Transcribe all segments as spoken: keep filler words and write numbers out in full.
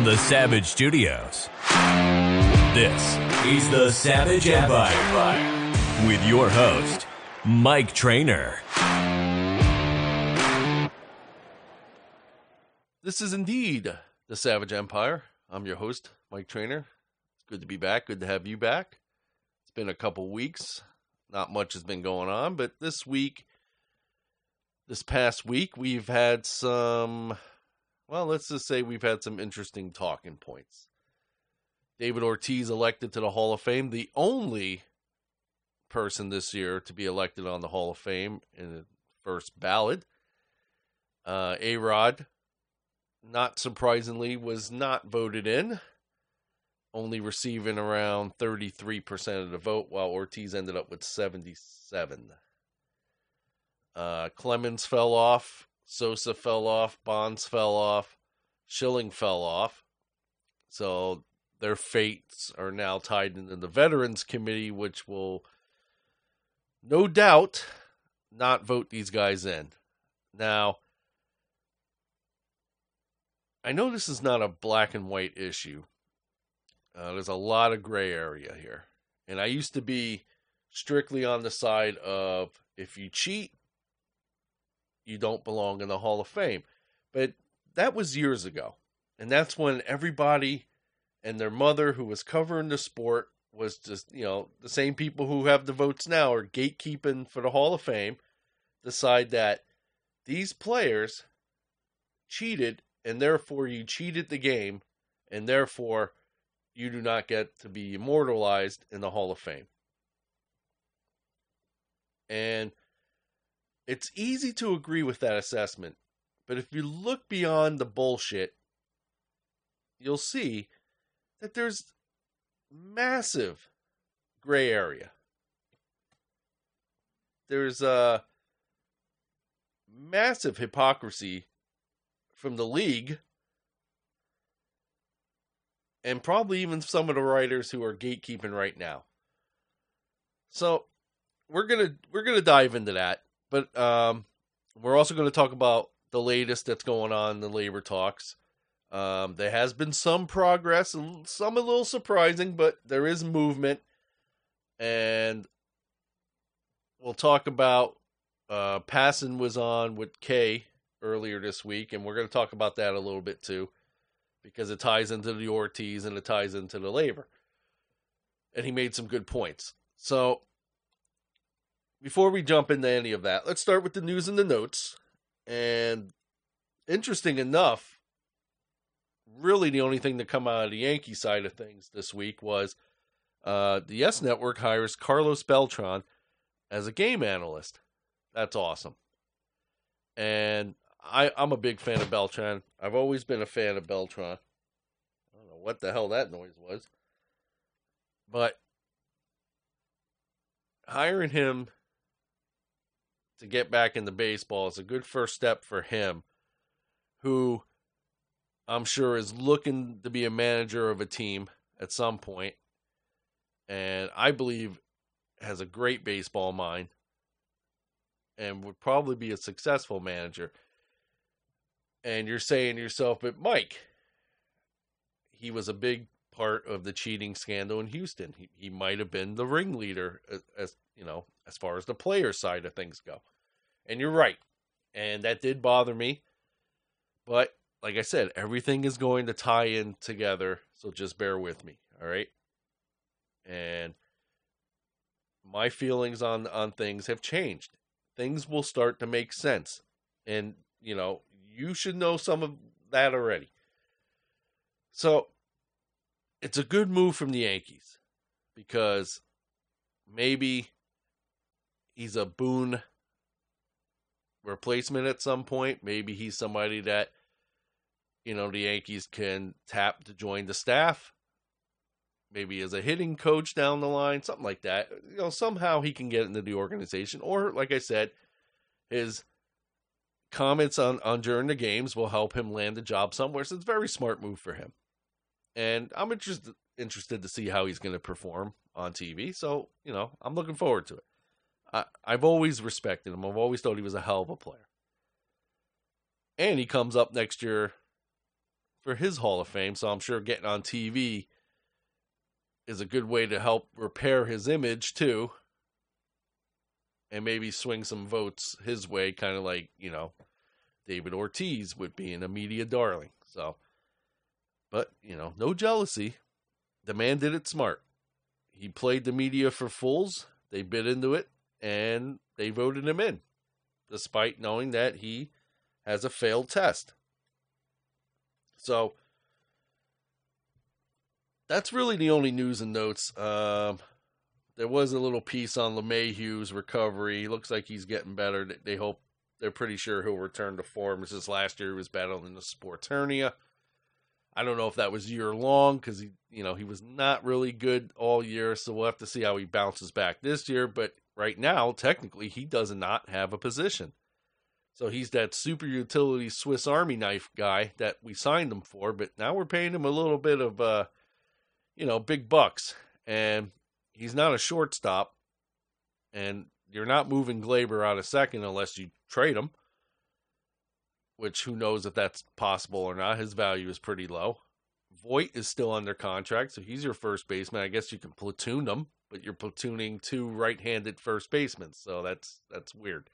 the Savage Studios, this is the Savage Empire with your host, Mike Trainer. This is indeed the Savage Empire. I'm your host, Mike Trainer. It's good to be back. Good to have you back. It's been a couple weeks. Not much has been going on, but this week, this past week, we've had some, well, let's just say we've had some interesting talking points. David Ortiz elected to the Hall of Fame, the only person this year to be elected on the Hall of Fame in the first ballot. Uh, A-Rod, not surprisingly, was not voted in, only receiving around thirty-three percent of the vote, while Ortiz ended up with seventy-seven. Uh, Clemens fell off, Sosa fell off, Bonds fell off, Schilling fell off. So their fates are now tied into the Veterans Committee, which will no doubt not vote these guys in. Now, I know this is not a black and white issue. Uh, there's a lot of gray area here. And I used to be strictly on the side of if you cheat, you don't belong in the Hall of Fame. But that was years ago. And that's when everybody and their mother who was covering the sport was just, you know, the same people who have the votes now are gatekeeping for the Hall of Fame, decide that these players cheated, and therefore you cheated the game, and therefore you do not get to be immortalized in the Hall of Fame. And it's easy to agree with that assessment, but if you look beyond the bullshit, you'll see that there's massive gray area. There's a massive hypocrisy from the league, and probably even some of the writers who are gatekeeping right now. So we're gonna we're gonna dive into that, but um, we're also going to talk about the latest that's going on in the labor talks. Um, there has been some progress, some a little surprising, but there is movement, and we'll talk about uh, Passan was on with Kay earlier this week, and we're going to talk about that a little bit too, because it ties into the Ortiz and it ties into the labor. And he made some good points. So, before we jump into any of that, let's start with the news and the notes. And interesting enough, really the only thing to come out of the Yankee side of things this week was uh, the Yes Network hires Carlos Beltran as a game analyst. That's awesome. And I, I'm a big fan of Beltran. I've always been a fan of Beltran. I don't know what the hell that noise was. But hiring him to get back into baseball is a good first step for him, who I'm sure is looking to be a manager of a team at some point. And I believe has a great baseball mind and would probably be a successful manager. And you're saying to yourself, but Mike, he was a big part of the cheating scandal in Houston. He, he might have been the ringleader, as, as you know, as far as the player side of things go. And you're right. And that did bother me. But like I said, everything is going to tie in together. So just bear with me. All right. And my feelings on, on things have changed. Things will start to make sense. And, you know, you should know some of that already. So, it's a good move from the Yankees because maybe he's a Boone replacement at some point. Maybe he's somebody that, you know, the Yankees can tap to join the staff. Maybe as a hitting coach down the line, something like that. You know, somehow he can get into the organization. Or, like I said, his comments on, on during the games will help him land a job somewhere. So it's a very smart move for him. And I'm interested interested to see how he's going to perform on T V. So, you know, I'm looking forward to it. I, I've always respected him. I've always thought he was a hell of a player. And he comes up next year for his Hall of Fame, so I'm sure getting on T V is a good way to help repair his image too, and maybe swing some votes his way, kind of like, you know, David Ortiz with being a media darling. So, but, you know, no jealousy. The man did it smart. He played the media for fools. They bit into it, and they voted him in, despite knowing that he has a failed test. So, that's really the only news and notes. Um, there was a little piece on LeMahieu's recovery. Looks like he's getting better. They hope, they're pretty sure he'll return to form. This last year he was battling the sports hernia. I don't know if that was year long because he, you know, he was not really good all year. So we'll have to see how he bounces back this year. But right now, technically, he does not have a position. So he's that super utility Swiss Army knife guy that we signed him for. But now we're paying him a little bit of, uh, you know, big bucks. And he's not a shortstop. And you're not moving Glaber out of second unless you trade him. Which, who knows if that's possible or not. His value is pretty low. Voit is still under contract, so he's your first baseman. I guess you can platoon them, but you're platooning two right-handed first basemen, so that's that's weird.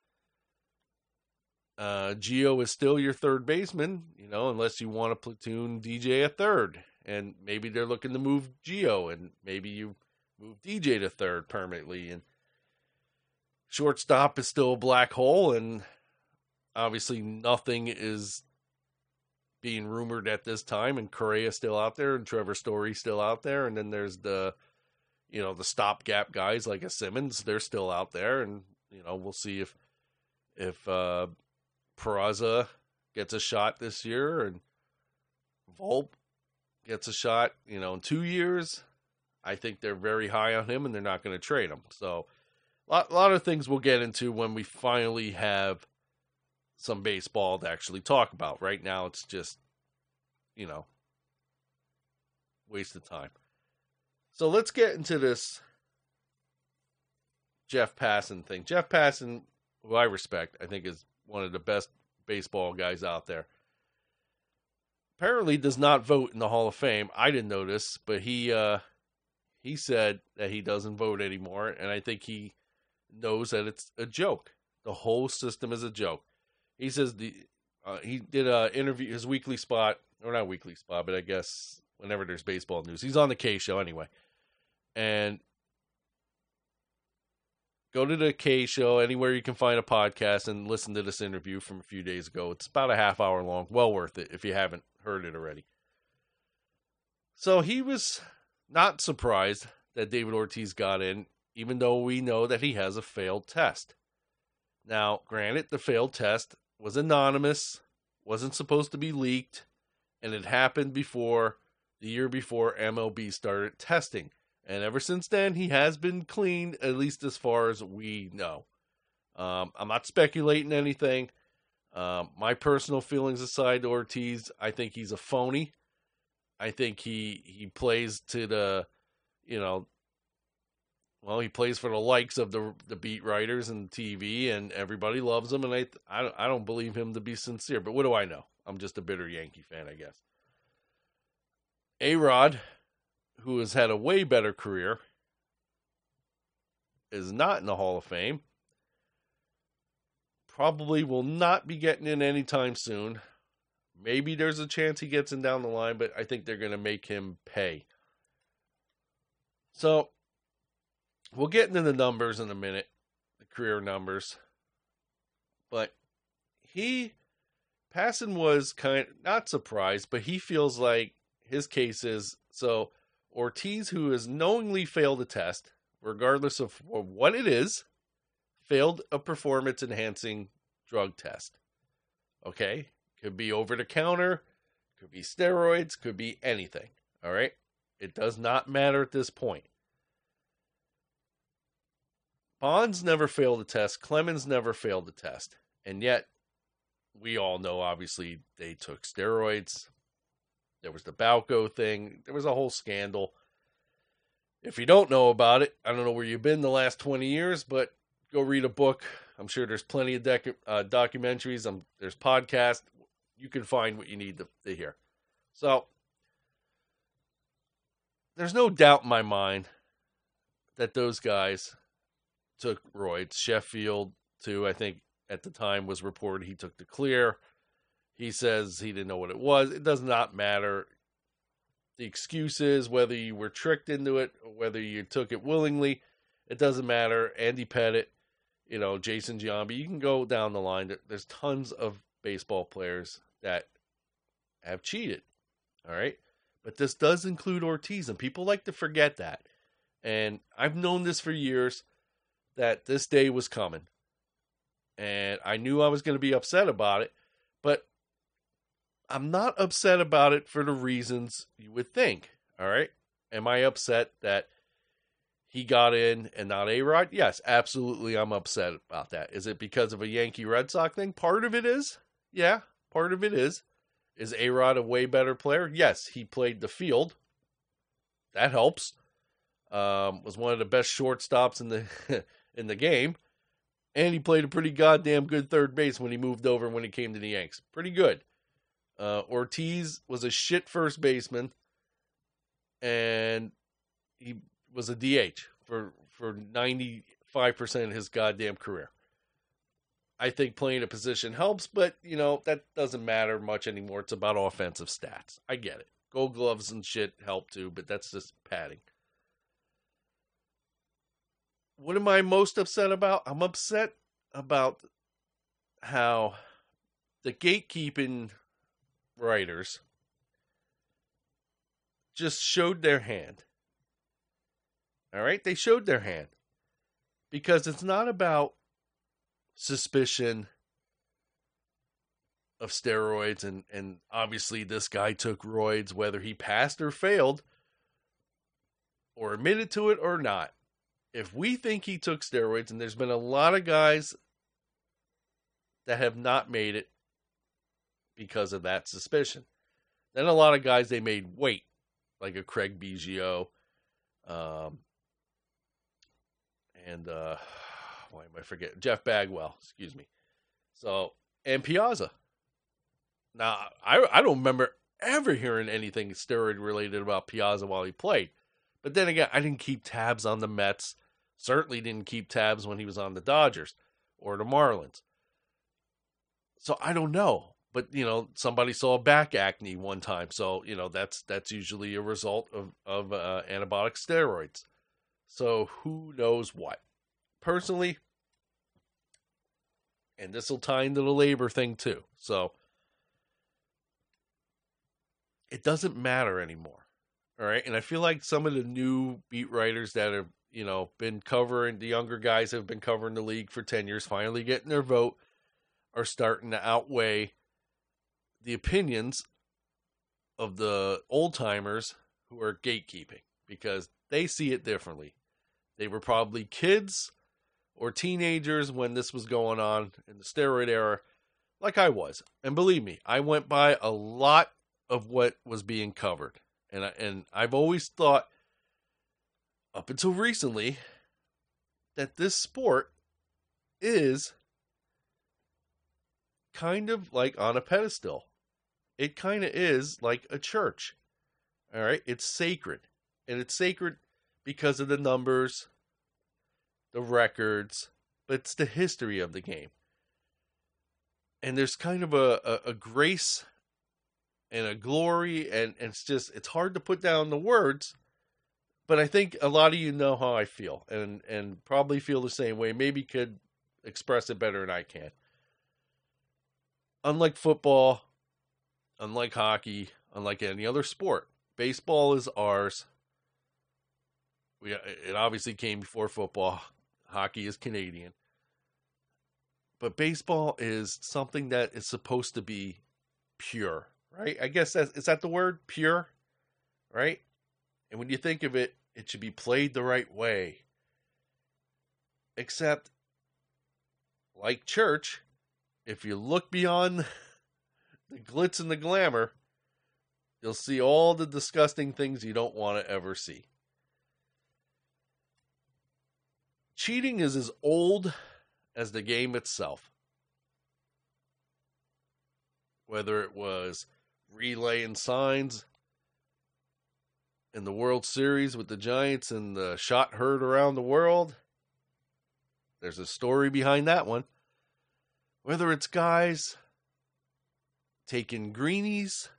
Uh, Gio is still your third baseman, you know, unless you want to platoon D J at third. And maybe they're looking to move Gio, and maybe you move D J to third permanently. And shortstop is still a black hole, and obviously, nothing is being rumored at this time, and Correa's still out there, and Trevor Story's still out there, and then there's the, you know, the stopgap guys like a Simmons. They're still out there, and you know, we'll see if if uh, Peraza gets a shot this year, and Volpe gets a shot, you know, in two years. I think they're very high on him, and they're not going to trade him. So, a lot, a lot of things we'll get into when we finally have some baseball to actually talk about. Right now, it's just, you know, waste of time. So let's get into this Jeff Passan thing. Jeff Passan, who I respect, I think is one of the best baseball guys out there, apparently does not vote in the Hall of Fame. I didn't know this, but he uh, he said that he doesn't vote anymore, and I think he knows that it's a joke. The whole system is a joke. He says the uh, he did a interview, his weekly spot, or not weekly spot, but I guess whenever there's baseball news, he's on the K Show anyway. And go to the K Show, anywhere you can find a podcast, and listen to this interview from a few days ago. It's about a half hour long. Well worth it if you haven't heard it already. So he was not surprised that David Ortiz got in, even though we know that he has a failed test. Now, granted, the failed test was anonymous, wasn't supposed to be leaked, and it happened before, the year before M L B started testing. And ever since then, he has been clean, at least as far as we know. Um, I'm not speculating anything. Um, my personal feelings aside to Ortiz, I think he's a phony. I think he he plays to the, you know, well, he plays for the likes of the the beat writers and T V, and everybody loves him. And I I, I don't believe him to be sincere. But what do I know? I'm just a bitter Yankee fan, I guess. A-Rod, who has had a way better career, is not in the Hall of Fame. Probably will not be getting in anytime soon. Maybe there's a chance he gets in down the line, but I think they're going to make him pay. So, we'll get into the numbers in a minute, the career numbers. But he, Passan was kind of, not surprised, but he feels like his case is, so Ortiz, who has knowingly failed a test, regardless of what it is, failed a performance-enhancing drug test. Okay? Could be over-the-counter, could be steroids, could be anything. All right? It does not matter at this point. Bonds never failed a test. Clemens never failed a test. And yet, we all know, obviously, they took steroids. There was the Balco thing. There was a whole scandal. If you don't know about it, I don't know where you've been the last twenty years, but go read a book. I'm sure there's plenty of dec- uh, documentaries. Um, there's podcasts. You can find what you need to, to hear. So, there's no doubt in my mind that those guys took roids. Sheffield, too, I think at the time was reported he took the clear. He says he didn't know what it was. It does not matter. The excuse is whether you were tricked into it or whether you took it willingly. It doesn't matter. Andy Pettit, you know, Jason Giambi, you can go down the line. There's tons of baseball players that have cheated. All right. But this does include Ortiz, and people like to forget that. And I've known this for years, that this day was coming. And I knew I was going to be upset about it, but I'm not upset about it for the reasons you would think. All right. Am I upset that he got in and not A-Rod? Yes, absolutely. I'm upset about that. Is it because of a Yankee Red Sox thing? Part of it is. Yeah, part of it is. Is A-Rod a way better player? Yes, he played the field. That helps. Um, was one of the best shortstops in the in the game. And he played a pretty goddamn good third base when he moved over when he came to the Yanks. Pretty good. Uh, Ortiz was a shit first baseman. And he was a D H for, for ninety-five percent of his goddamn career. I think playing a position helps, but, you know, that doesn't matter much anymore. It's about offensive stats. I get it. Gold gloves and shit help too, but that's just padding. What am I most upset about? I'm upset about how the gatekeeping writers just showed their hand. All right? They showed their hand. Because it's not about suspicion of steroids, and, and obviously this guy took roids, whether he passed or failed, or admitted to it or not. If we think he took steroids, and there's been a lot of guys that have not made it because of that suspicion, then a lot of guys they made wait, like a Craig Biggio, um, and uh, why am I forgetting? Jeff Bagwell, excuse me. So, and Piazza. Now, I I don't remember ever hearing anything steroid related about Piazza while he played. But then again, I didn't keep tabs on the Mets. Certainly didn't keep tabs when he was on the Dodgers or the Marlins. So I don't know. But, you know, somebody saw back acne one time. So, you know, that's that's usually a result of, of uh, antibiotic steroids. So who knows what. Personally, and this will tie into the labor thing too. So it doesn't matter anymore. All right. And I feel like some of the new beat writers that have, you know, been covering, the younger guys have been covering the league for ten years, finally getting their vote, are starting to outweigh the opinions of the old timers who are gatekeeping, because they see it differently. They were probably kids or teenagers when this was going on in the steroid era, like I was. And believe me, I went by a lot of what was being covered. And, I, and I've always thought, up until recently, that this sport is kind of like on a pedestal. It kind of is like a church. All right? It's sacred. And it's sacred because of the numbers, the records, but it's the history of the game. And there's kind of a, a, a grace and a glory, and, and it's just, it's hard to put down the words, but I think a lot of you know how I feel, and, and probably feel the same way, maybe could express it better than I can. Unlike football, unlike hockey, unlike any other sport, baseball is ours. We, it obviously came before football. Hockey is Canadian. But baseball is something that is supposed to be pure, right? I guess that's, is that the word? Pure, right? And when you think of it, it should be played the right way. Except, like church, if you look beyond the glitz and the glamour, you'll see all the disgusting things you don't want to ever see. Cheating is as old as the game itself. Whether it was relaying signs in the World Series with the Giants and the shot heard around the world. There's a story behind that one. Whether it's guys taking greenies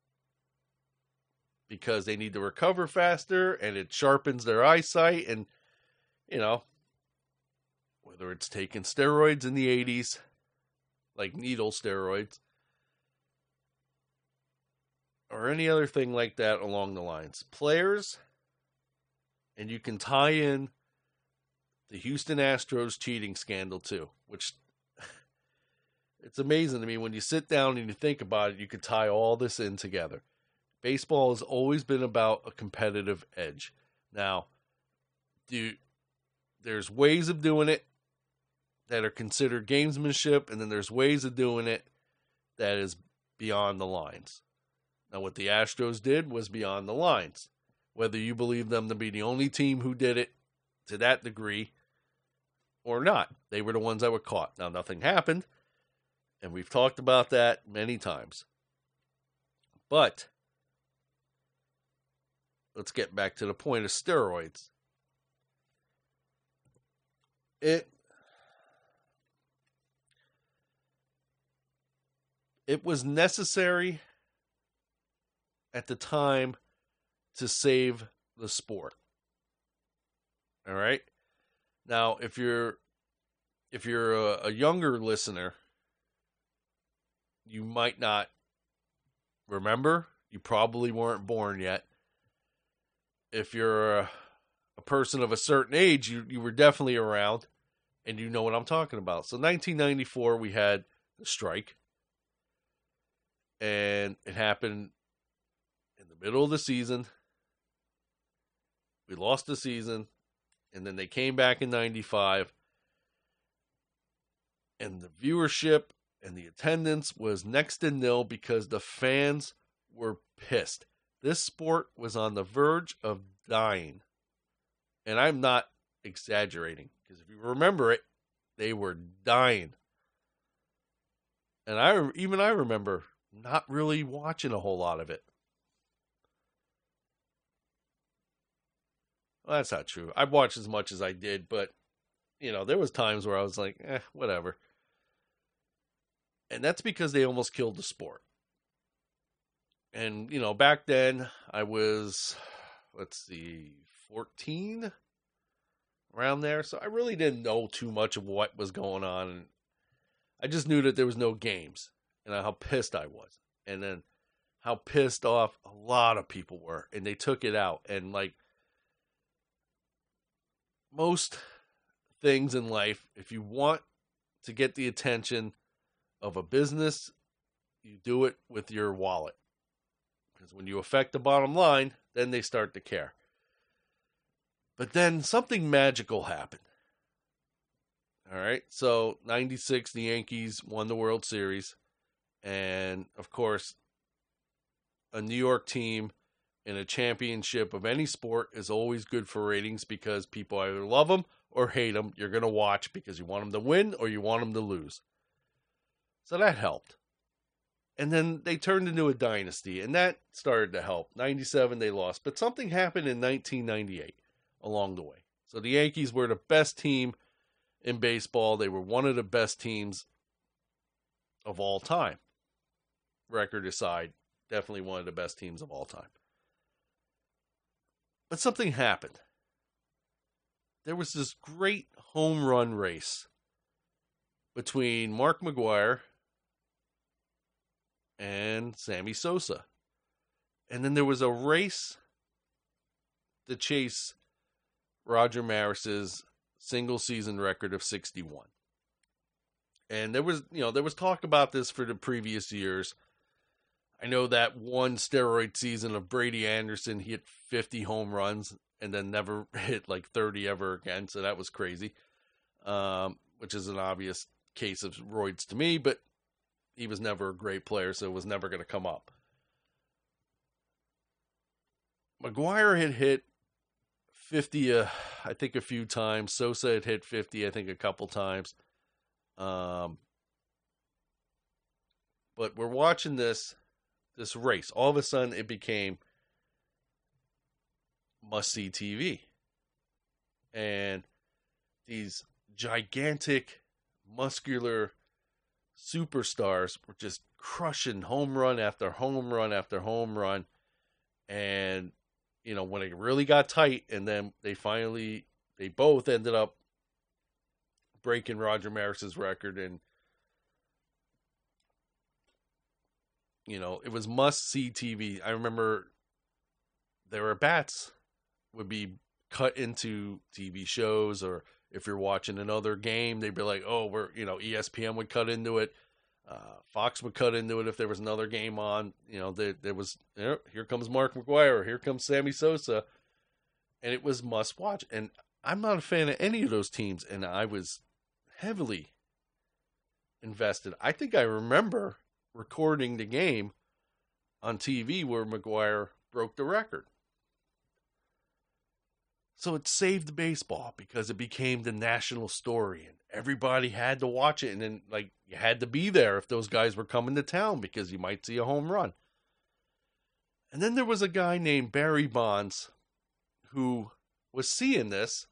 because they need to recover faster and it sharpens their eyesight, and, you know, whether it's taking steroids in the eighties, like needle steroids, or any other thing like that along the lines. Players, and you can tie in the Houston Astros cheating scandal too, which it's amazing to me when you sit down and you think about it, you could tie all this in together. Baseball has always been about a competitive edge. Now, do, there's ways of doing it that are considered gamesmanship, and then there's ways of doing it that is beyond the lines. Now, what the Astros did was beyond the lines. Whether you believe them to be the only team who did it to that degree or not, they were the ones that were caught. Now, nothing happened, and we've talked about that many times. But let's get back to the point of steroids. It it was necessary at the time to save the sport. All right? Now, if you're if you're a, a younger listener, you might not remember. You probably weren't born yet. If you're a, a person of a certain age, you, you were definitely around, and you know what I'm talking about. So nineteen ninety-four, we had the strike, and it happened in the middle of the season. We lost the season, and then they came back in ninety-five, and the viewership and the attendance was next to nil because the fans were pissed. This sport was on the verge of dying. And I'm not exaggerating, because if you remember it, they were dying. And I even I remember not really watching a whole lot of it. Well, that's not true. I watched as much as I did, but, you know, there was times where I was like, eh, whatever. And that's because they almost killed the sport. And, you know, back then I was, let's see, fourteen, around there. So I really didn't know too much of what was going on. And I just knew that there was no games and how pissed I was. And then how pissed off a lot of people were. And they took it out. And like most things in life, if you want to get the attention of a business, you do it with your wallet. Because when you affect the bottom line, then they start to care. But then something magical happened. All right. So ninety-six, the Yankees won the World Series. And of course, a New York team in a championship of any sport is always good for ratings because people either love them or hate them. You're going to watch because you want them to win or you want them to lose. So that helped. And then they turned into a dynasty, and that started to help. ninety-seven, they lost. But something happened in nineteen ninety-eight along the way. So the Yankees were the best team in baseball. They were one of the best teams of all time. Record aside, definitely one of the best teams of all time. But something happened. There was this great home run race between Mark McGwire and Sammy Sosa. And then there was a race to chase Roger Maris's single season record of sixty-one. And there was, you know, there was talk about this for the previous years. I know that one steroid season of Brady Anderson, he hit fifty home runs and then never hit like thirty ever again. So that was crazy. Um, which is an obvious case of roids to me, but he was never a great player, so it was never going to come up. McGwire had hit fifty, uh, I think, a few times. Sosa had hit fifty, I think, a couple times. Um, but we're watching this, this race. All of a sudden, it became must-see T V. And these gigantic, muscular superstars were just crushing home run after home run after home run. And, you know, when it really got tight, and then they finally, they both ended up breaking Roger Maris's record. And, you know, it was must-see T V. I remember there were bats would be cut into T V shows, or if you're watching another game, they'd be like, oh, we're, you know, E S P N would cut into it. Uh, Fox would cut into it if there was another game on. You know, there, there was, you know, here comes Mark McGwire, or here comes Sammy Sosa. And it was must watch. And I'm not a fan of any of those teams. And I was heavily invested. I think I remember recording the game on T V where McGwire broke the record. So it saved baseball because it became the national story, and everybody had to watch it. And then, like, you had to be there if those guys were coming to town because you might see a home run. And then there was a guy named Barry Bonds who was seeing this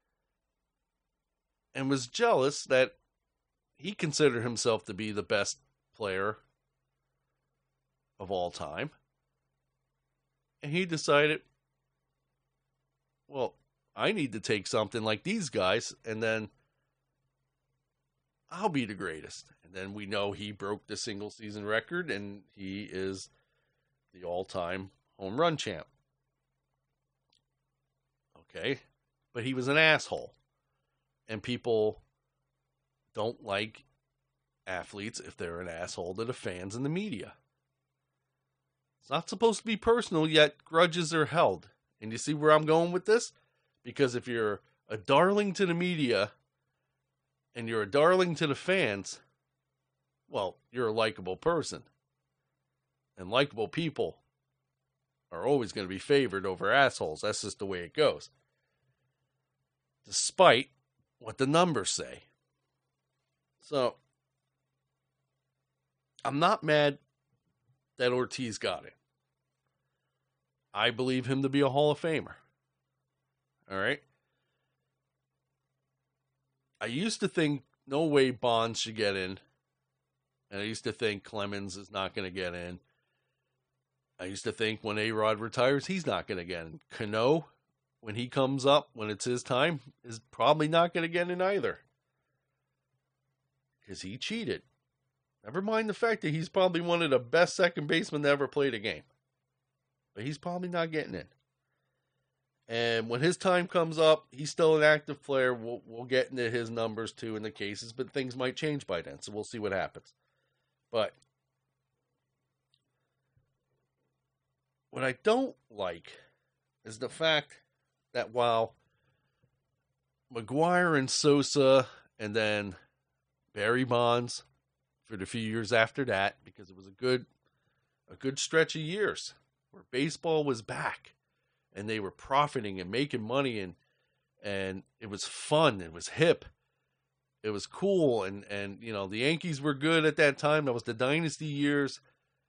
and was jealous that he considered himself to be the best player of all time. And he decided, well, I need to take something like these guys, and then I'll be the greatest. And then we know he broke the single season record, and he is the all-time home run champ. Okay, but he was an asshole. And people don't like athletes if they're an asshole to the fans and the media. It's not supposed to be personal, yet grudges are held. And you see where I'm going with this? Because if you're a darling to the media and you're a darling to the fans, well, you're a likable person. And likable people are always going to be favored over assholes. That's just the way it goes. Despite what the numbers say. So, I'm not mad that Ortiz got it. I believe him to be a Hall of Famer. All right. I used to think no way Bonds should get in. And I used to think Clemens is not going to get in. I used to think when A-Rod retires, he's not going to get in. Cano, when he comes up, when it's his time, is probably not going to get in either. Because he cheated. Never mind the fact that he's probably one of the best second basemen to ever play the game. But he's probably not getting in. And when his time comes up, he's still an active player. We'll, we'll get into his numbers too in the cases, but things might change by then, so we'll see what happens. But what I don't like is the fact that while McGwire and Sosa and then Barry Bonds for the few years after that, because it was a good a good stretch of years where baseball was back and they were profiting and making money, and and it was fun, it was hip, it was cool, and and you know, the Yankees were good at that time. That was the dynasty years.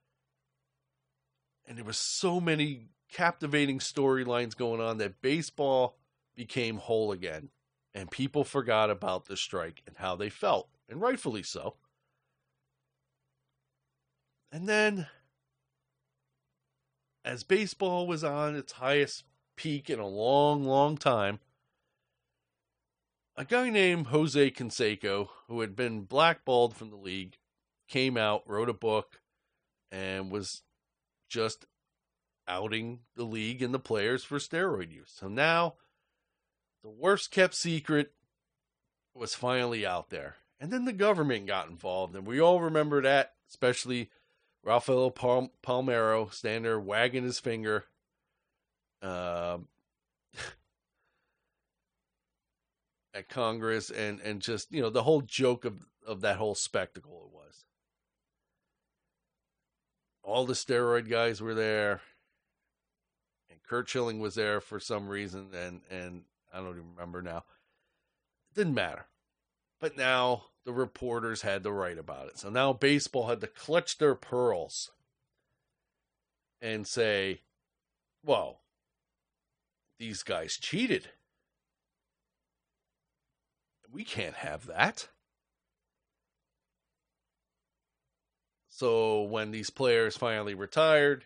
And there was so many captivating storylines going on that baseball became whole again. And people forgot about the strike and how they felt. And rightfully so. And then, as baseball was on its highest peak in a long, long time, a guy named Jose Canseco, who had been blackballed from the league, came out, wrote a book, and was just outing the league and the players for steroid use. So now, the worst kept secret was finally out there. And then the government got involved, and we all remember that, especially Rafael Palm- Palmeiro standing there wagging his finger. Um, at Congress, and, and just, you know, the whole joke of, of that whole spectacle it was. All the steroid guys were there, and Curt Schilling was there for some reason, and, and I don't even remember now. It didn't matter. But now the reporters had to write about it. So now baseball had to clutch their pearls and say, well, these guys cheated. We can't have that. So when these players finally retired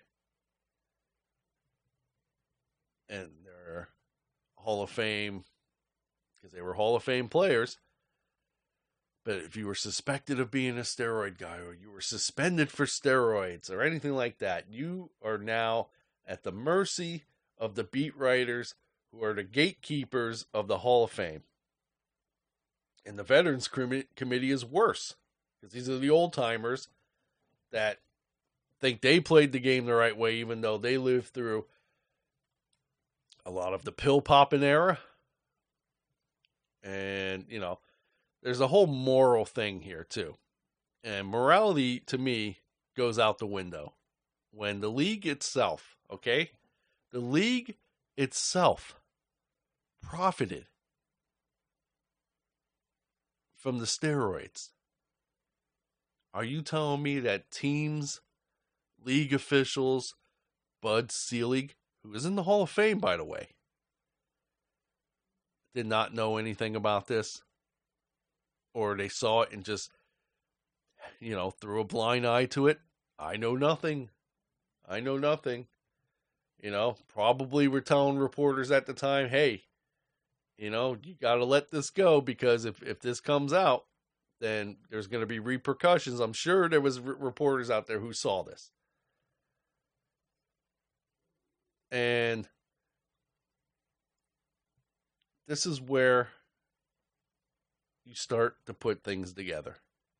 and they're Hall of Fame, because they were Hall of Fame players, but if you were suspected of being a steroid guy or you were suspended for steroids or anything like that, you are now at the mercy of the beat writers who are the gatekeepers of the Hall of Fame. And the Veterans Committee is worse, because these are the old timers that think they played the game the right way, even though they lived through a lot of the pill popping era. And, you know, there's a whole moral thing here, too. And morality, to me, goes out the window when the league itself, okay? The league itself profited from the steroids. Are you telling me that teams, league officials, Bud Selig, who is in the Hall of Fame, by the way, did not know anything about this? Or they saw it and just, you know, threw a blind eye to it? I know nothing. I know nothing. You know, probably were telling reporters at the time, hey, you know, you got to let this go, because if, if this comes out, then there's going to be repercussions. I'm sure there was r- reporters out there who saw this. And this is where you start to put things together.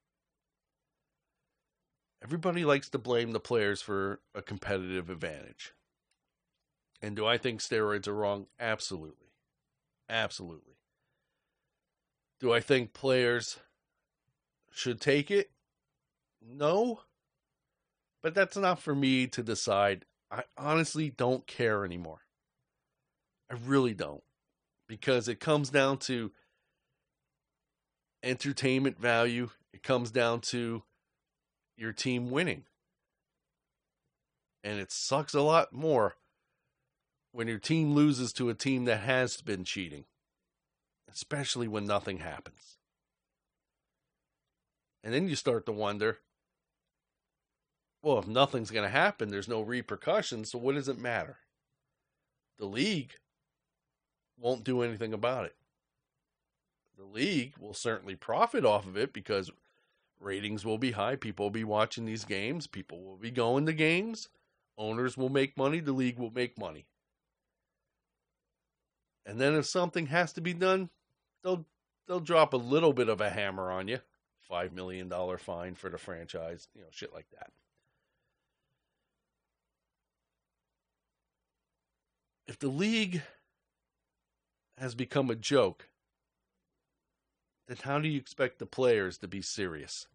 Everybody likes to blame the players for a competitive advantage. And do I think steroids are wrong? Absolutely. Absolutely. Do I think players should take it? No. But that's not for me to decide. I honestly don't care anymore. I really don't. Because it comes down to entertainment value. It comes down to your team winning. And it sucks a lot more when your team loses to a team that has been cheating. Especially when nothing happens. And then you start to wonder, well, if nothing's going to happen, there's no repercussions, so what does it matter? The league won't do anything about it. The league will certainly profit off of it because ratings will be high. People will be watching these games. People will be going to games. Owners will make money. The league will make money. And then if something has to be done, they'll they'll drop a little bit of a hammer on you. five million dollars fine for the franchise. You know, shit like that. If the league has become a joke, then how do you expect the players to be serious?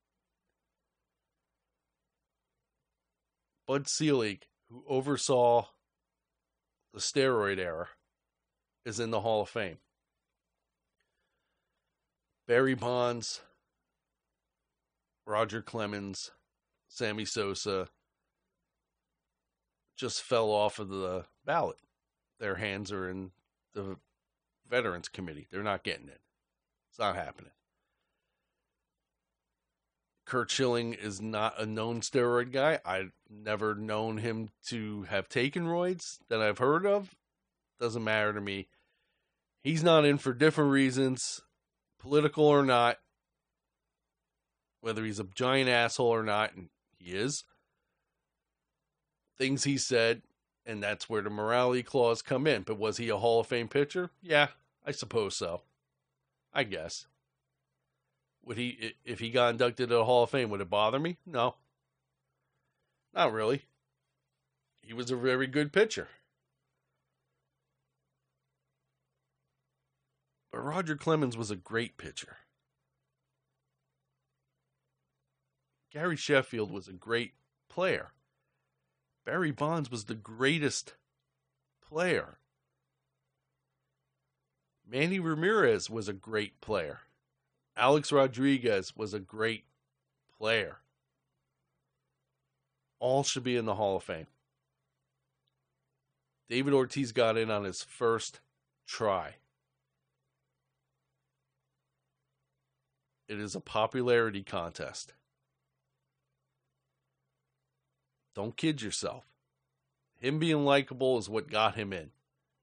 Bud Selig, who oversaw the steroid era, is in the Hall of Fame. Barry Bonds, Roger Clemens, Sammy Sosa just fell off of the ballot. Their hands are in the Veterans Committee. They're not getting it. It's not happening. Curt Schilling is not a known steroid guy. I've never known him to have taken roids that I've heard of. Doesn't matter to me. He's not in for different reasons, political or not, whether he's a giant asshole or not, and he is. Things he said, and that's where the morality clause come in. But was he a Hall of Fame pitcher? Yeah, I suppose so. I guess. Would he, if he got inducted to the Hall of Fame, would it bother me? No. Not really. He was a very good pitcher. But Roger Clemens was a great pitcher. Gary Sheffield was a great player. Barry Bonds was the greatest player. Manny Ramirez was a great player. Alex Rodriguez was a great player. All should be in the Hall of Fame. David Ortiz got in on his first try. It is a popularity contest. Don't kid yourself. Him being likable is what got him in.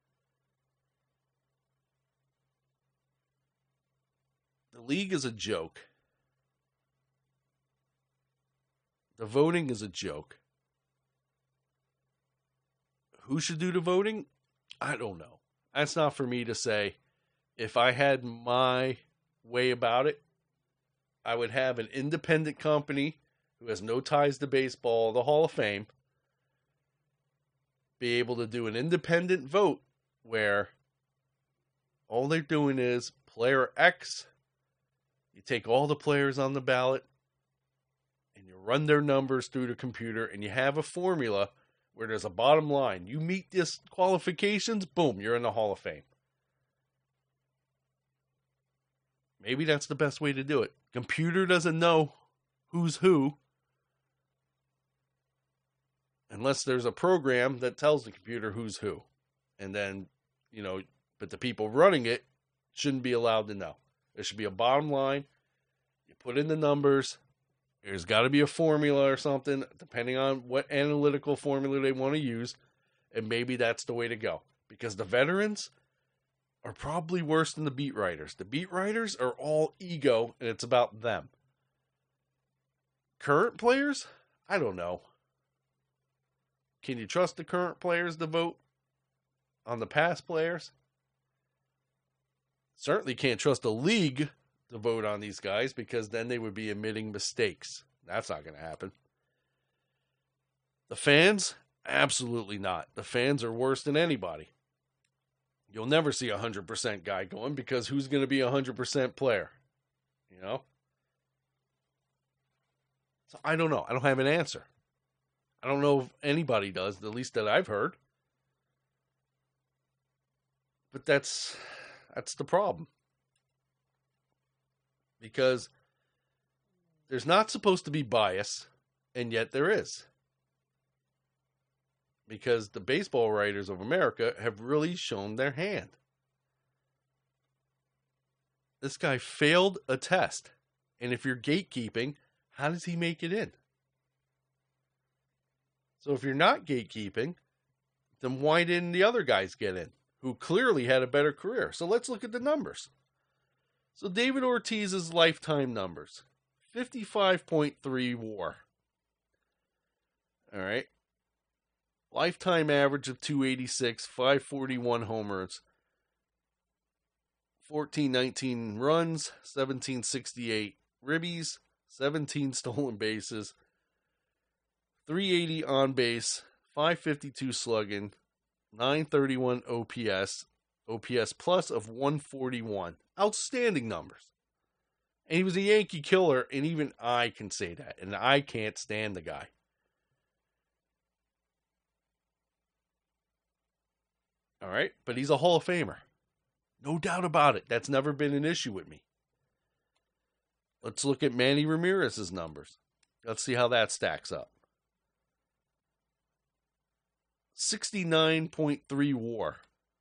The league is a joke. The voting is a joke. Who should do the voting? I don't know. That's not for me to say. If I had my way about it, I would have an independent company who has no ties to baseball, the Hall of Fame, be able to do an independent vote where all they're doing is player X, you take all the players on the ballot, and you run their numbers through the computer, and you have a formula where there's a bottom line. You meet these qualifications, boom, you're in the Hall of Fame. Maybe that's the best way to do it. Computer doesn't know who's who unless there's a program that tells the computer who's who. And then, you know, but the people running it shouldn't be allowed to know. There should be a bottom line. You put in the numbers. There's got to be a formula or something, depending on what analytical formula they want to use. And maybe that's the way to go. Because the veterans are probably worse than the beat writers. The beat writers are all ego, and it's about them. Current players? I don't know. Can you trust the current players to vote on the past players? Certainly can't trust the league to vote on these guys, because then they would be admitting mistakes. That's not going to happen. The fans? Absolutely not. The fans are worse than anybody. You'll never see a one hundred percent guy going, because who's going to be a one hundred percent player? You know? So I don't know. I don't have an answer. I don't know if anybody does, the least that I've heard. But that's that's the problem. Because there's not supposed to be bias, and yet there is. Because the baseball writers of America have really shown their hand. This guy failed a test. And if you're gatekeeping, how does he make it in? So if you're not gatekeeping, then why didn't the other guys get in, who clearly had a better career? So let's look at the numbers. So David Ortiz's lifetime numbers. fifty-five point three WAR. All right. Lifetime average of two eighty-six, five forty-one homers, fourteen nineteen runs, seventeen sixty-eight ribbies, seventeen stolen bases, three eighty on base, five fifty-two slugging, nine thirty-one O P S, O P S plus of one forty-one. Outstanding numbers. And he was a Yankee killer, and even I can say that, and I can't stand the guy. All right, but he's a Hall of Famer. No doubt about it. That's never been an issue with me. Let's look at Manny Ramirez's numbers. Let's see how that stacks up. sixty-nine point three WAR.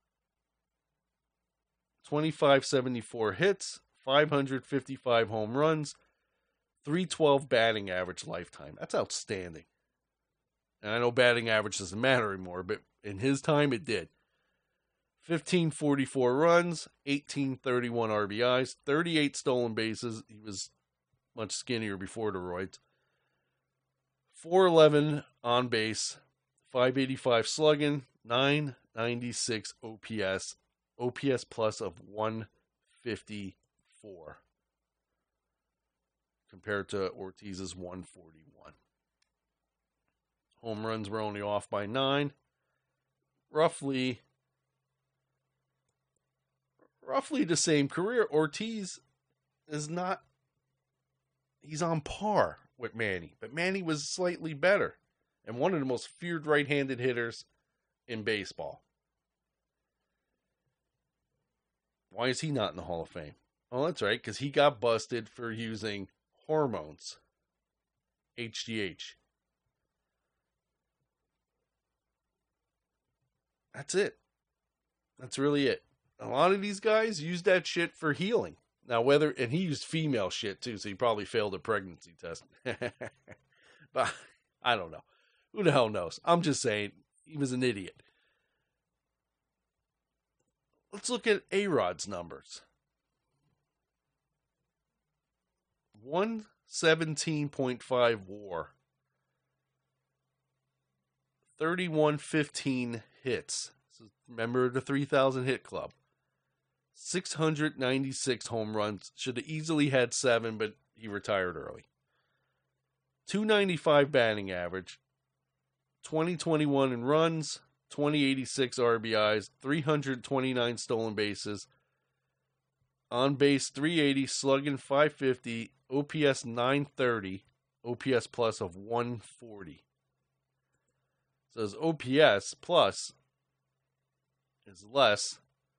twenty-five seventy-four hits, five fifty-five home runs, three twelve batting average lifetime. That's outstanding. And I know batting average doesn't matter anymore, but in his time it did. fifteen forty-four runs, eighteen thirty-one R B Is, thirty-eight stolen bases. He was much skinnier before the roids. four eleven on base, five eighty-five slugging, nine ninety-six O P S, O P S plus of one fifty-four compared to Ortiz's one forty-one. Home runs were only off by nine. Roughly Roughly the same career. Ortiz is not, he's on par with Manny, but Manny was slightly better and one of the most feared right-handed hitters in baseball. Why is he not in the Hall of Fame? Oh, that's right, because he got busted for using hormones, H G H. That's it. That's really it. A lot of these guys use that shit for healing. Now, whether, and he used female shit too, so he probably failed a pregnancy test. But I don't know. Who the hell knows? I'm just saying, he was an idiot. Let's look at A-Rod's numbers. one seventeen point five war. thirty-one fifteen hits. So remember the three thousand hit club. six hundred ninety-six home runs. Should have easily had seven, but he retired early. two ninety-five batting average. twenty twenty-one in runs. twenty eighty-six R B Is. three hundred twenty-nine stolen bases. On base three eighty. Slugging five fifty. O P S nine thirty. O P S plus of one forty. So his O P S plus is less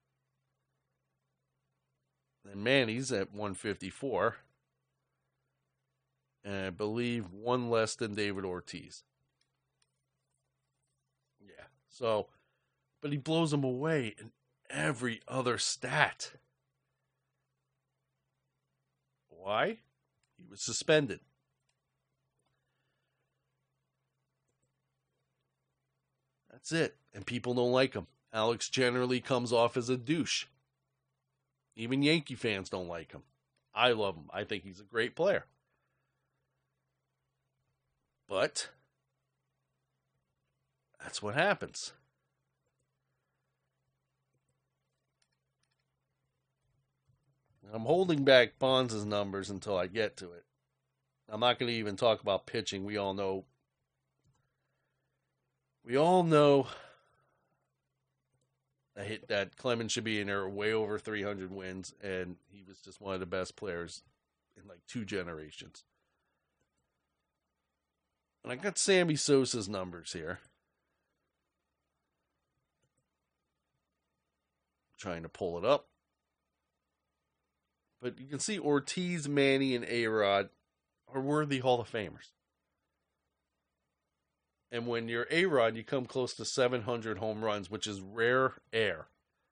than Manny's at one fifty-four. And I believe one less than David Ortiz. Yeah. So, but he blows him away in every other stat. Why? He was suspended. That's it. And people don't like him. Alex generally comes off as a douche. Even Yankee fans don't like him. I love him. I think he's a great player. But that's what happens. I'm holding back Bonds' numbers until I get to it. I'm not going to even talk about pitching. We all know. We all know that, that Clemens should be in there way over three hundred wins, and he was just one of the best players in like two generations. And I got Sammy Sosa's numbers here. I'm trying to pull it up. But you can see Ortiz, Manny, and A-Rod are worthy Hall of Famers. And when you're A-Rod, you come close to seven hundred home runs, which is rare air.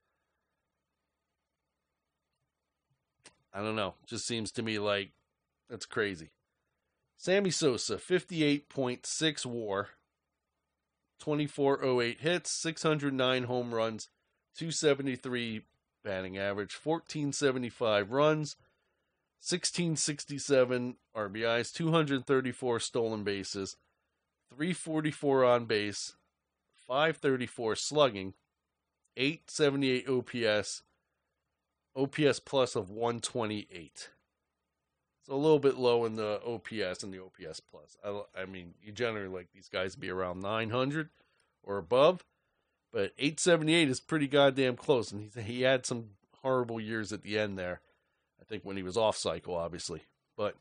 I don't know. Just seems to me like that's crazy. Sammy Sosa, fifty-eight point six war, twenty-four oh eight hits, six hundred nine home runs, two seventy-three batting average, fourteen seventy-five runs, sixteen sixty-seven R B Is, two hundred thirty-four stolen bases, three forty-four on base, five thirty-four slugging, eight seventy-eight O P S, O P S plus of one twenty-eight. It's a little bit low in the O P S and the O P S plus. I, I mean, you generally like these guys to be around nine hundred or above, but eight seventy-eight is pretty goddamn close. And he, he had some horrible years at the end there. I think when he was off cycle, obviously. But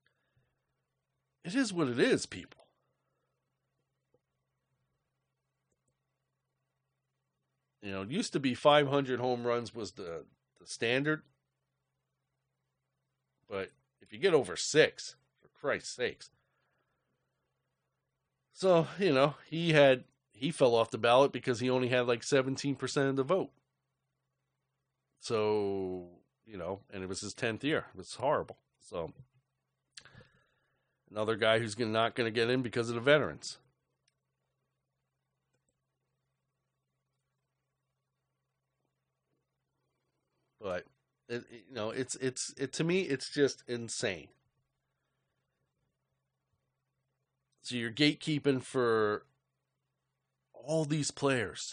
it is what it is, people. You know, it used to be five hundred home runs was the, the standard. But if you get over six, for Christ's sakes. So, you know, he had, he fell off the ballot because he only had like seventeen percent of the vote. So, you know, and it was his tenth year. It was horrible. So, another guy who's gonna, not going to get in because of the veterans. But it, it, you know, it's it's it to me, it's just insane. So you're gatekeeping for all these players,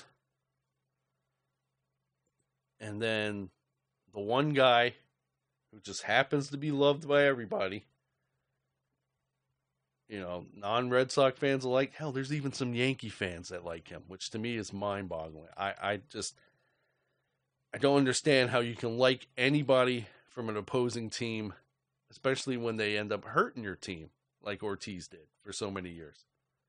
and then the one guy who just happens to be loved by everybody. You know, non-Red Sox fans alike. Hell, there's even some Yankee fans that like him, which to me is mind-boggling. I, I just, I don't understand how you can like anybody from an opposing team, especially when they end up hurting your team, like Ortiz did for so many years.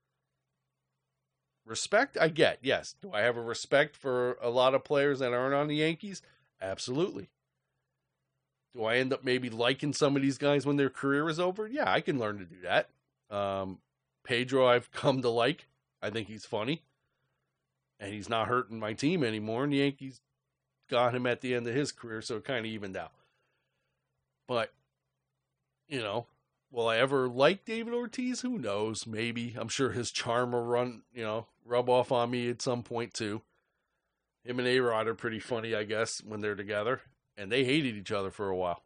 Respect, I get, yes. Do I have a respect for a lot of players that aren't on the Yankees? Absolutely. Do I end up maybe liking some of these guys when their career is over? Yeah, I can learn to do that. Um, Pedro, I've come to like. I think he's funny. and he's not hurting my team anymore, and the Yankees got him at the end of his career, so it kind of evened out. But, you know, will I ever like David Ortiz? Who knows? Maybe. I'm sure his charm will run, you know, rub off on me at some point, too. Him and A-Rod are pretty funny, I guess, when they're together. And they hated each other for a while.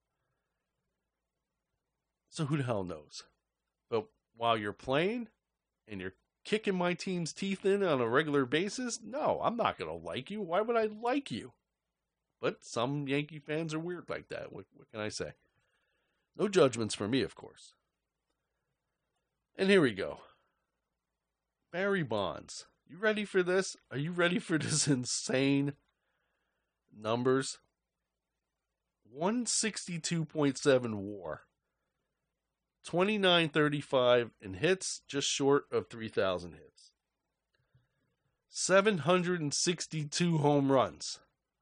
So who the hell knows? But while you're playing and you're kicking my team's teeth in on a regular basis, no, I'm not going to like you. Why would I like you? But some Yankee fans are weird like that. What, what can I say? No judgments for me, of course. And here we go. Barry Bonds. You ready for this? Are you ready for this insane numbers? one sixty-two point seven WAR. twenty-nine thirty-five in hits, just short of three thousand hits. seven hundred sixty-two home runs.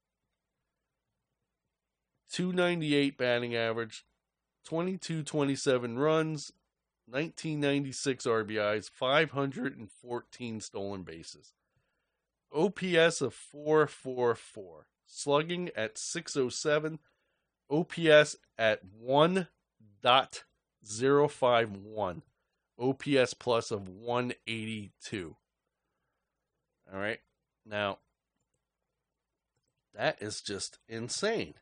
two ninety-eight batting average. twenty-two twenty-seven runs. nineteen ninety-six R B Is. five hundred fourteen stolen bases. O P S of four forty-four. Slugging at six oh seven. O P S at one point oh five one. O P S plus of one eighty-two. All right. Now, that is just insane.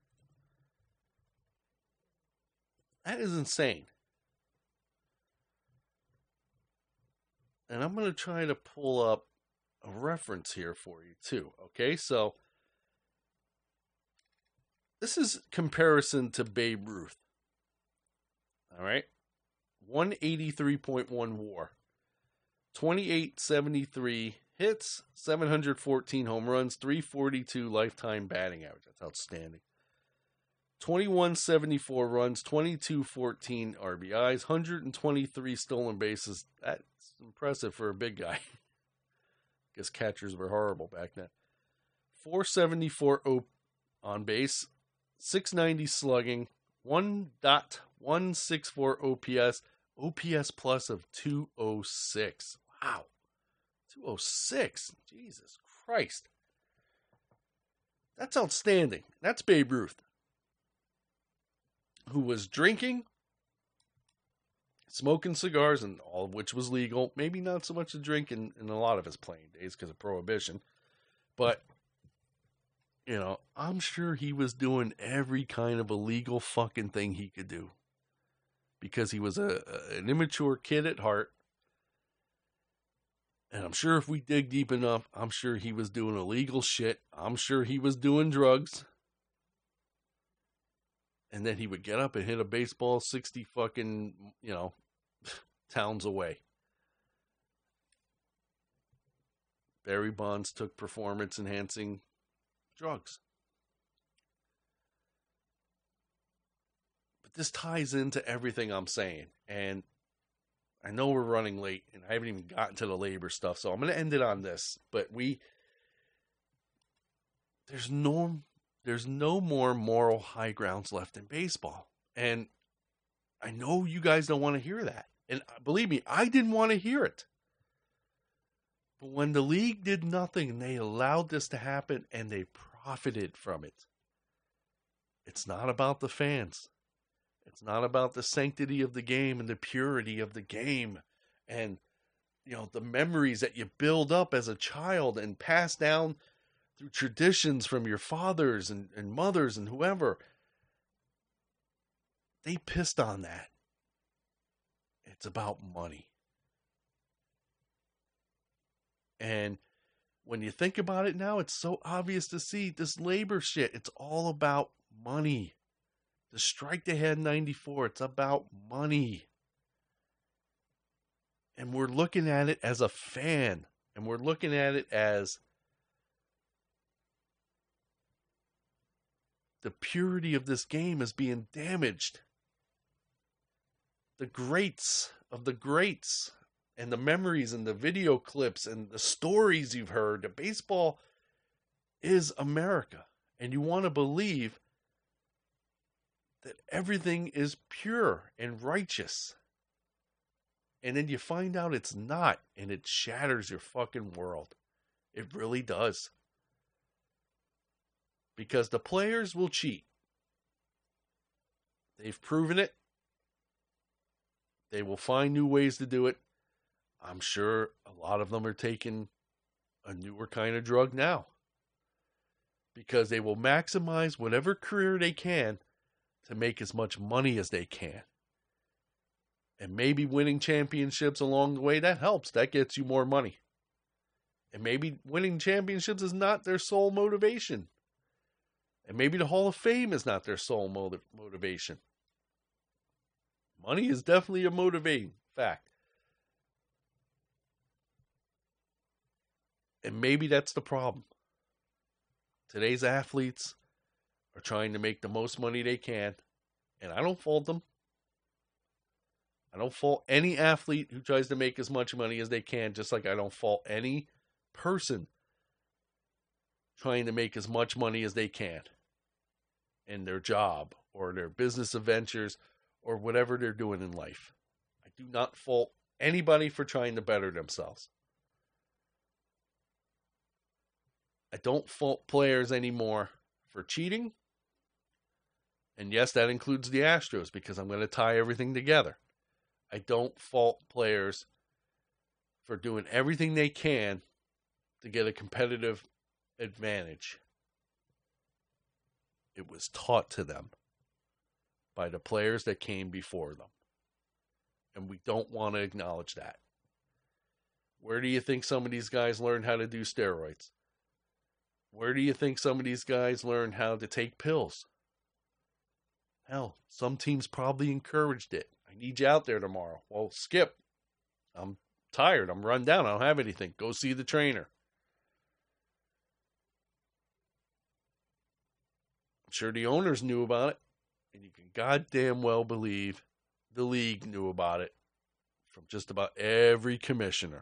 That is insane. And I'm going to try to pull up a reference here for you, too. Okay, so this is comparison to Babe Ruth. All right. one eighty-three point one WAR. twenty-eight seventy-three hits, seven hundred fourteen home runs, three forty-two lifetime batting average. That's outstanding. twenty-one seventy-four runs, twenty-two fourteen R B Is, one hundred twenty-three stolen bases. That's impressive for a big guy. Guess catchers were horrible back then. four seventy-four o- on base, six ninety slugging, one point one six four O P S, O P S plus of two oh six. Wow. two oh six. Jesus Christ. That's outstanding. That's Babe Ruth, who was drinking, smoking cigars, and all of which was legal. Maybe not so much to drink in, in a lot of his playing days because of prohibition. But, you know, I'm sure he was doing every kind of illegal fucking thing he could do. Because he was a, a an immature kid at heart. And I'm sure if we dig deep enough, I'm sure he was doing illegal shit. I'm sure he was doing drugs. And then he would get up and hit a baseball sixty fucking, you know, towns away. Barry Bonds took performance enhancing drugs. But this ties into everything I'm saying. And I know we're running late and I haven't even gotten to the labor stuff. So I'm going to end it on this. But we, there's no... There's no more moral high grounds left in baseball. And I know you guys don't want to hear that. And believe me, I didn't want to hear it. But when the league did nothing and they allowed this to happen and they profited from it, it's not about the fans. It's not about the sanctity of the game and the purity of the game and, you know, the memories that you build up as a child and pass down through traditions from your fathers and, and mothers and whoever. They pissed on that. It's about money. And when you think about it now, it's so obvious to see this labor shit. It's all about money. The strike they had in ninety-four, it's about money. And we're looking at it as a fan. And we're looking at it as the purity of this game is being damaged. The greats of the greats and the memories and the video clips and the stories you've heard. The baseball is America. And you want to believe that everything is pure and righteous. And then you find out it's not, and it shatters your fucking world. It really does. Because the players will cheat. They've proven it. They will find new ways to do it. I'm sure a lot of them are taking a newer kind of drug now. Because they will maximize whatever career they can to make as much money as they can. And maybe winning championships along the way, that helps. That gets you more money. And maybe winning championships is not their sole motivation. And maybe the Hall of Fame is not their sole motiv- motivation. Money is definitely a motivating fact. And maybe that's the problem. Today's athletes are trying to make the most money they can. And I don't fault them. I don't fault any athlete who tries to make as much money as they can, just like I don't fault any person trying to make as much money as they can in their job or their business ventures or whatever they're doing in life. I do not fault anybody for trying to better themselves. I don't fault players anymore for cheating. And yes, that includes the Astros because I'm going to tie everything together. I don't fault players for doing everything they can to get a competitive advantage. It was taught to them by the players that came before them. And we don't want to acknowledge that. Where do you think some of these guys learned how to do steroids? Where do you think some of these guys learned how to take pills? Hell, some teams probably encouraged it. I need you out there tomorrow. Well, Skip, I'm tired. I'm run down. I don't have anything. Go see the trainer. I'm sure the owners knew about it. And you can goddamn well believe the league knew about it from just about every commissioner.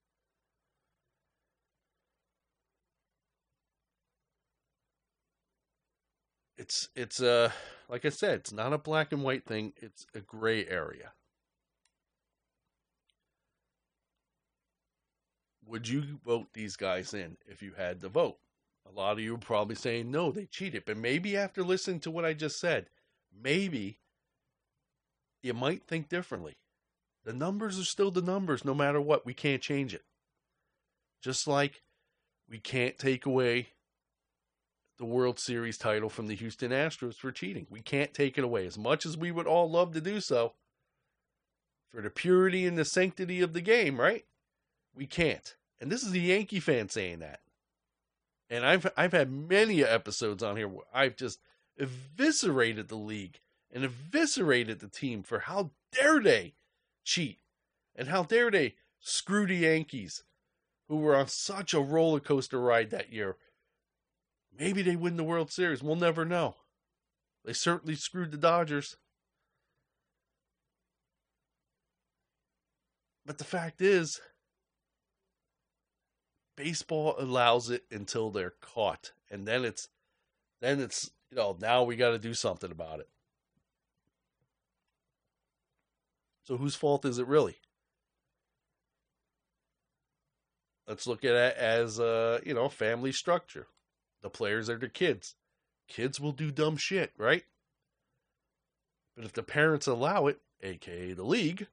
It's, it's uh, like I said, it's not a black and white thing. It's a gray area. Would you vote these guys in if you had the vote? A lot of you are probably saying, no, they cheated. But maybe after listening to what I just said, maybe you might think differently. The numbers are still the numbers no matter what. We can't change it. Just like we can't take away the World Series title from the Houston Astros for cheating. We can't take it away. As much as we would all love to do so, for the purity and the sanctity of the game, right? We can't. And this is the Yankee fan saying that. And I've I've had many episodes on here where I've just eviscerated the league and eviscerated the team for how dare they cheat and how dare they screw the Yankees, who were on such a roller coaster ride that year. Maybe they win the World Series. We'll never know. They certainly screwed the Dodgers. But the fact is, baseball allows it until they're caught. And then it's, then it's, you know, now we got to do something about it. So whose fault is it really? Let's look at it as a, you know, family structure. The players are the kids. Kids will do dumb shit, right? But if the parents allow it, aka the league,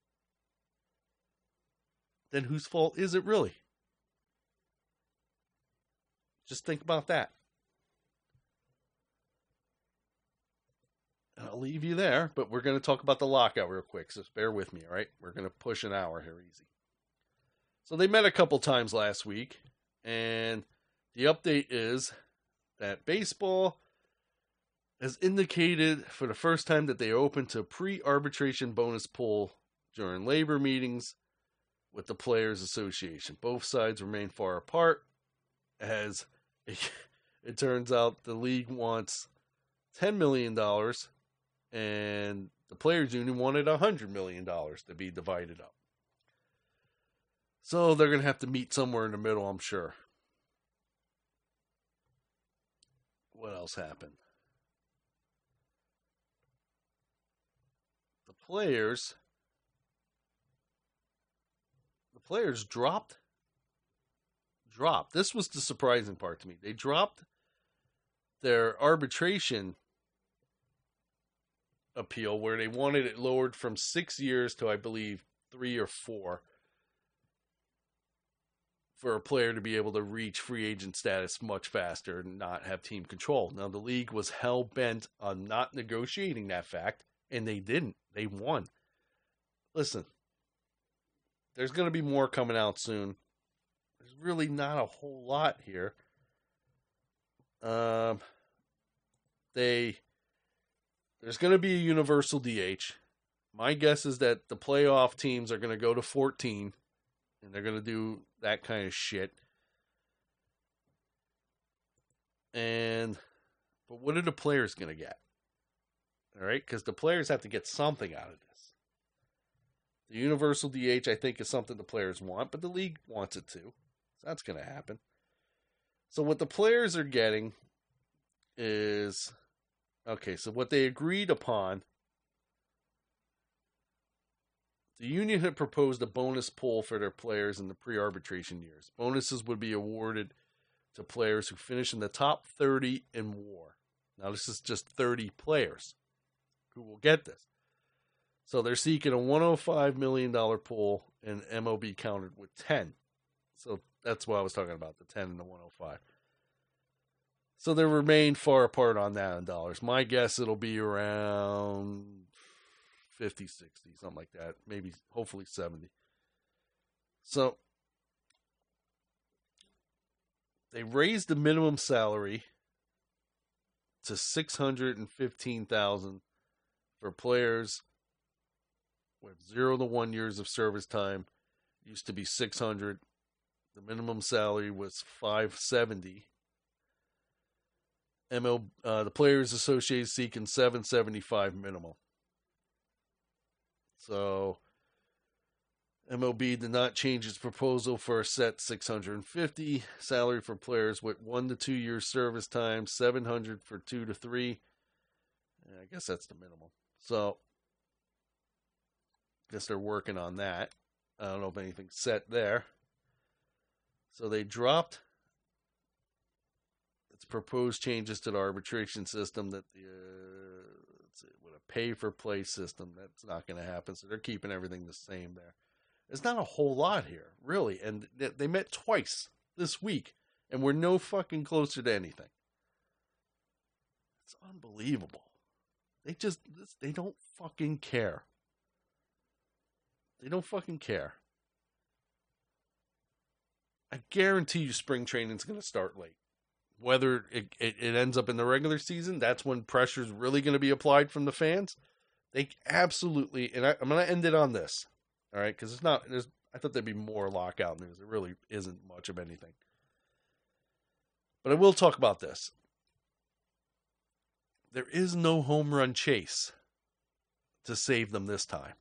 then whose fault is it really? Just think about that. And I'll leave you there, but we're going to talk about the lockout real quick, so bear with me, all right? We're going to push an hour here easy. So they met a couple times last week, and the update is that baseball has indicated for the first time that they are open to pre-arbitration bonus pool during labor meetings with the Players Association. Both sides remain far apart, as it, it turns out the league wants ten million dollars and the Players Union wanted one hundred million dollars to be divided up. So they're going to have to meet somewhere in the middle, I'm sure. What else happened? The players, the players dropped dropped. This was the surprising part to me. They dropped their arbitration appeal where they wanted it lowered from six years to, I believe, three or four for a player to be able to reach free agent status much faster and not have team control. Now, the league was hell-bent on not negotiating that fact, and they didn't. They won. Listen, there's going to be more coming out soon. There's really not a whole lot here. Um, they there's going to be a universal D H. My guess is that the playoff teams are going to go to fourteen, and they're going to do that kind of shit. And but what are the players going to get? All right, because the players have to get something out of this. The universal D H, I think, is something the players want, but the league wants it too. So that's going to happen. So what the players are getting is, okay, so what they agreed upon, the union had proposed a bonus pool for their players in the pre-arbitration years. Bonuses would be awarded to players who finish in the top thirty in WAR. Now, this is just thirty players who will get this. So they're seeking a one hundred five million dollars pool, and M O B countered with ten. So that's what I was talking about, the ten and the one hundred five. So they remain far apart on that in dollars. My guess it'll be around fifty, sixty, something like that. Maybe, hopefully seventy. So they raised the minimum salary to six hundred fifteen thousand dollars for players with zero to one years of service time. It used to be six hundred. The minimum salary was five hundred seventy dollars. M L, uh, the Players Association seeking seven hundred seventy-five dollars minimum. So M L B did not change its proposal for a set six hundred fifty dollars. Salary for players with one to two years service time, seven hundred dollars for two to three. I guess that's the minimum. So I guess they're working on that. I don't know if anything's set there. So they dropped its proposed changes to the arbitration system that the uh, let's see, with a pay-for-play system. That's not going to happen. So they're keeping everything the same there. There's not a whole lot here, really. And they met twice this week, and we're no fucking closer to anything. It's unbelievable. They just, they don't fucking care. They don't fucking care. I guarantee you spring training is going to start late. Whether it, it, it ends up in the regular season, that's when pressure is really going to be applied from the fans. They absolutely, and I, I'm going to end it on this. All right, because it's not, there's, I thought there'd be more lockout news. There really isn't much of anything. But I will talk about this. There is no home run chase to save them this time.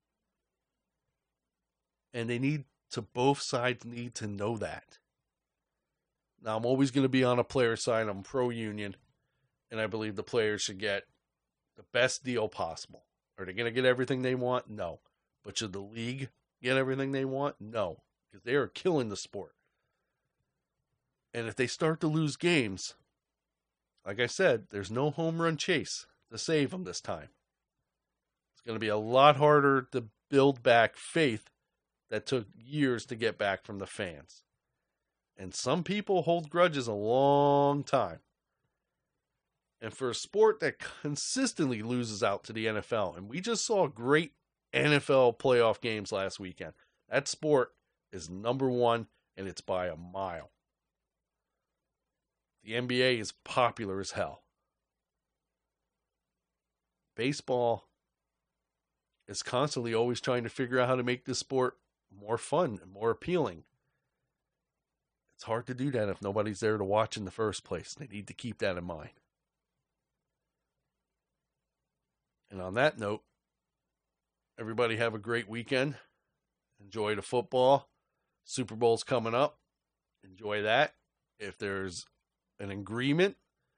And they need to, both sides need to know that. Now, I'm always going to be on a player side. I'm pro-union. And I believe the players should get the best deal possible. Are they going to get everything they want? No. But should the league get everything they want? No. Because they are killing the sport. And if they start to lose games, like I said, there's no home run chase to save them this time. It's going to be a lot harder to build back faith that took years to get back from the fans. And some people hold grudges a long time. And for a sport that consistently loses out to the N F L, and we just saw great N F L playoff games last weekend. That sport is number one, and it's by a mile. The N B A is popular as hell. Baseball is constantly always trying to figure out how to make this sport more fun and more appealing. It's hard to do that if nobody's there to watch in the first place. They need to keep that in mind. And on that note, everybody have a great weekend. Enjoy the football. Super Bowl's coming up. Enjoy that. If there's an agreement,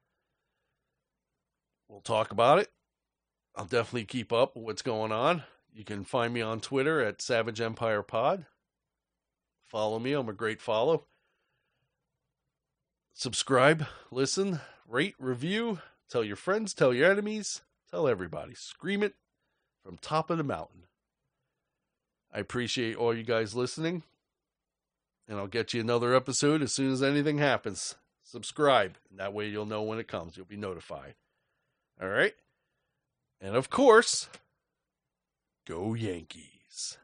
we'll talk about it. I'll definitely keep up with what's going on. You can find me on Twitter at Savage Empire Pod. Follow me. I'm a great follow. subscribe, listen, rate, review, tell your friends, tell your enemies, tell everybody. Scream it from top of the mountain. I appreciate all you guys listening, and I'll get you another episode as soon as anything happens. Subscribe, and that way you'll know when it comes. You'll be notified. All right? And of course, go Yankees.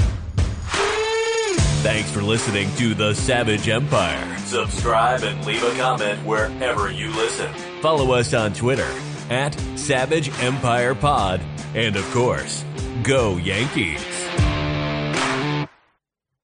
Thanks for listening to The Savage Empire. Subscribe and leave a comment wherever you listen. Follow us on Twitter at Savage Empire Pod. And of course, go Yankees.